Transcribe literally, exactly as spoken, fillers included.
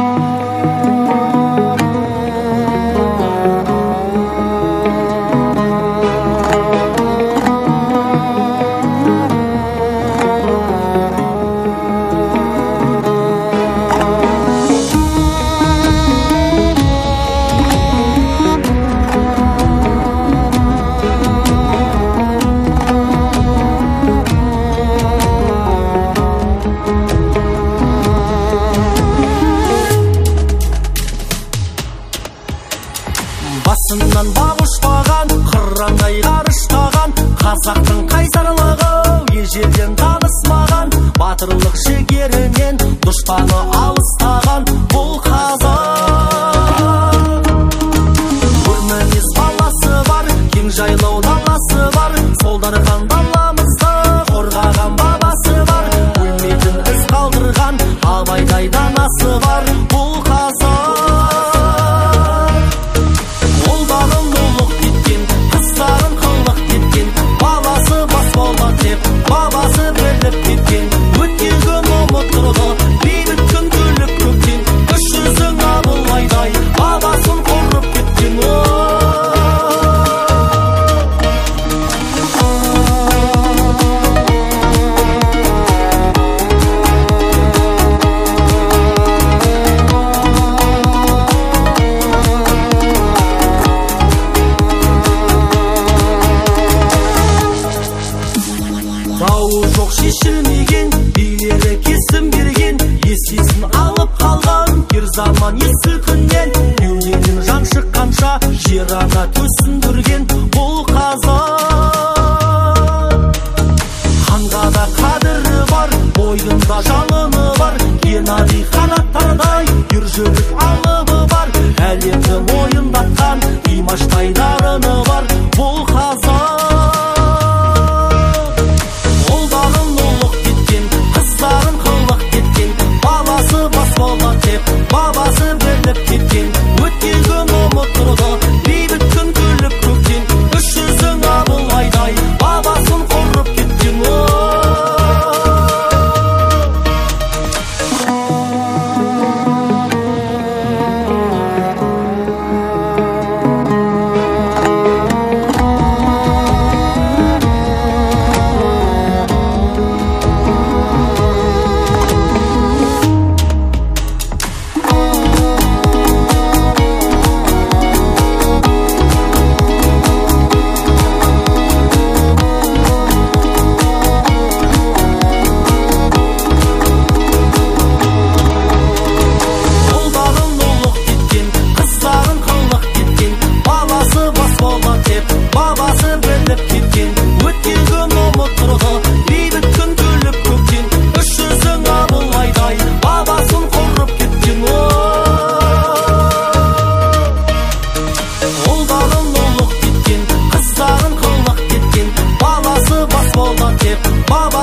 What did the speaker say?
басынан бақ ұшпаған, қырандай ғарыштаған, қазақтың қайсарлығы ежелден танысмаған, батырлық жігерінен дұшпаны алыстаған бұл қазақ. Өрмінез баласы бар, кең жайлау даласы бар, солдархан даламызды қорғаған бабасы бар, өлмейтін із қалдырған абайдай данасы бар бұл қазақ. Бабасы біліп кеткен, өткен күн ұмыттырды, бейбіт күн күліп көктен, үш жүзің Абылайдай бабасын қорып кеткен. Дауы жоқ шешілмеген, билері кесім берген, есесін алып қалған ер заман есіл күннен, еуден жан шыққанша жер ана төсіндірген бұл қазақ. Ханға да қадірі бар, бойында жалыны бар, Геннадий қанаттардай ержүрек алыбы бар, әлемді мойындатқан Димаштай дарыны бар бұл қазақ. Бабасы біліп кеткен, өткен күн ұмыттырды, бейбіт күн күліп көктен, үш жүзің Абылайдай бабасын қорып кеткен. Бабасы біліп кеткен, өткен күн ұмыттырды, бейбіт күн күліп көктен, үш жүзің Абылайдай бабасын қорып кеткен. Ұлдарын ұлық кеткен, қыздарын қылық кеткен, баласы бас болған теп, баба